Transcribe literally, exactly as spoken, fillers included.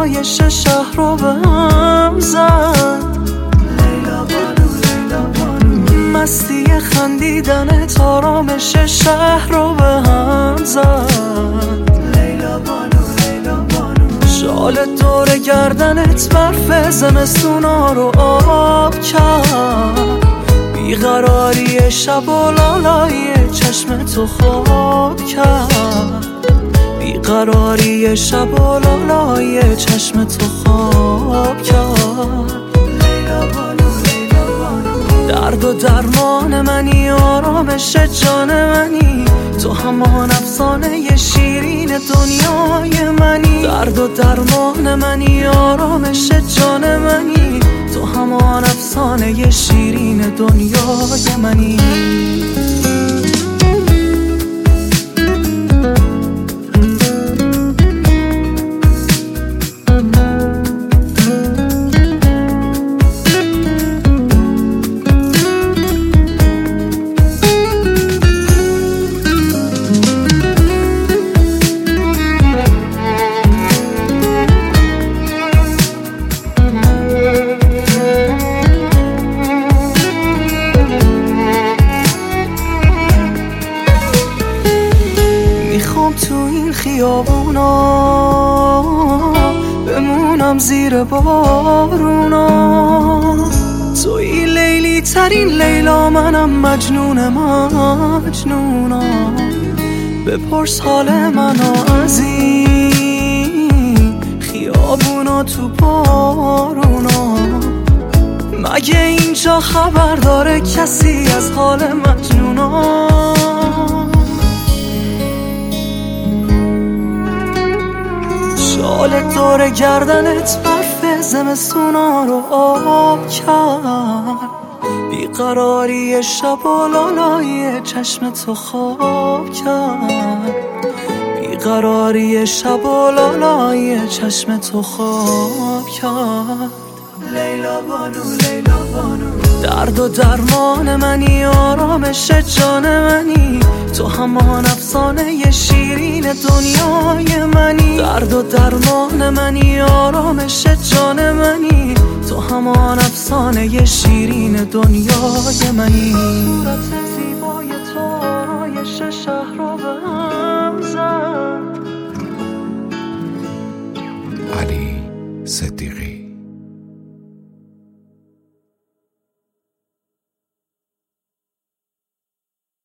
آرایش شهر رو به هم زد. لیلا بانو لیلا بانو مستی خندیدنت آرامش شهر رو به هم زد. لیلا بانو لیلا بانو شال دور گردنت برف زمستونا رو آب کرد. بیقراری شب و لالای چشم تو خواب کرد. بیقراری شب و لالای چشم تو خواب کرد. لیلا بانو لیلا بانو درد و درمان منی آرامش جان منی تو همان افسانه شیرین دنیای منی. درد و درمان منی آرامش جان منی تو همان افسانه شیرین دنیای منی. تو این خیابونا بمونم زیر بارونا. توی لیلی ترین لیلا منم مجنون مجنونا. بپرس حال منو از این خیابونا تو بارونا. مگه اینجا خبر داره کسی از حال مجنونا؟ شال دور گردنت برف زمستونا رو آب کرد. بیقراری شب و لالای چشم تو خواب کرد. بیقراری شب و لالای چشم تو خواب کرد. لیلا بانو لیلا بانو درد و درمان منی آرامش جان منی تو همان افسانه شیرین دنیای منی. درد و درمان منی آرامش جان منی تو همان افسانه شیرین دنیای منی. صورت زیبای تو آرایش شهر رو به هم زد. علی صدیقی.